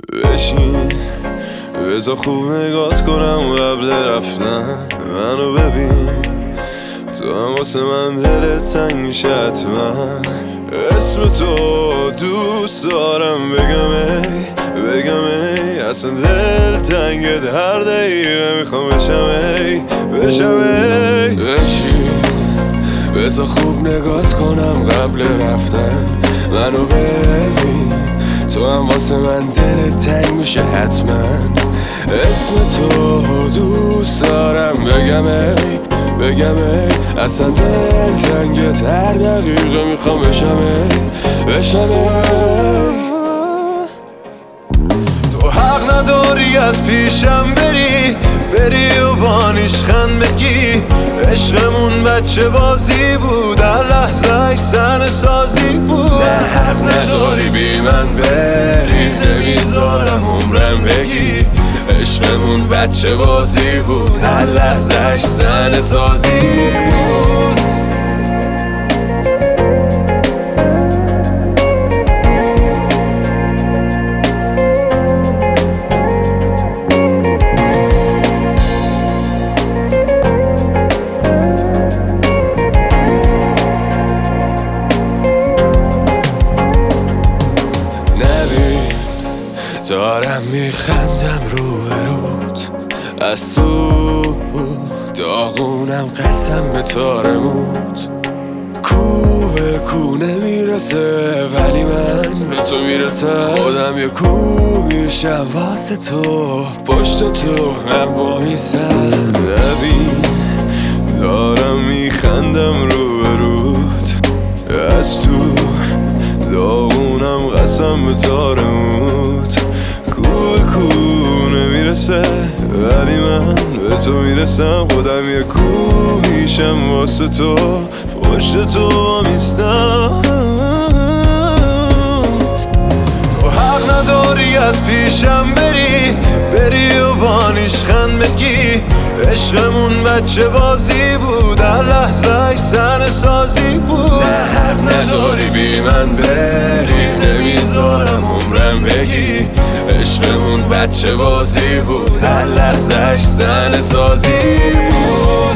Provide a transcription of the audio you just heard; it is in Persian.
بشین بذار خوب نگات کنم قبل رفتن منو ببین تو هم واسه من دلت تنگ میشه حتما اسم تو دوست دارم بگم ای اصلا دل تنگت هر دقیقه میخوام بشم ای بشین بذار خوب نگات کنم قبل رفتن منو ببین تو هم واسه من دلت تنگ میشه حتما اسم تو دوست دارم بگم ای اصلا دل تنگت هر دقیقه میخوام بشم ای تو حق نداری از پیشم بری و بانیشخند بگی عشقمون بچه بازی بود هر لحظه سن سازی بود نه حق نداری بی من بری نمیذارم عمرم بگی عشقمون بچه بازی بود هر لحظه سن سازی بود دارم میخندم روبروت از تو داغونم قسم به تارموت کو به کو نمیرسه ولی من به تو میرسم خودم یه کو میشم واسه تو پشت تو هم وامیسم نبین دارم میخندم روبروت از تو داغونم قسم به تارموت کو نمیرسه ولی من به تو میرسم خودم یه کو میشم واسه تو پشت تو میستم تو حق نداری از پیشم بری و بانیشخند بگی عشقمون بچه بازی بود هر لحظه سن سازی بود نه حق نداری بی من بری نمیذارم عمرم بگی عشقمون بچه بازی بود هر لحظهش زن سازی بود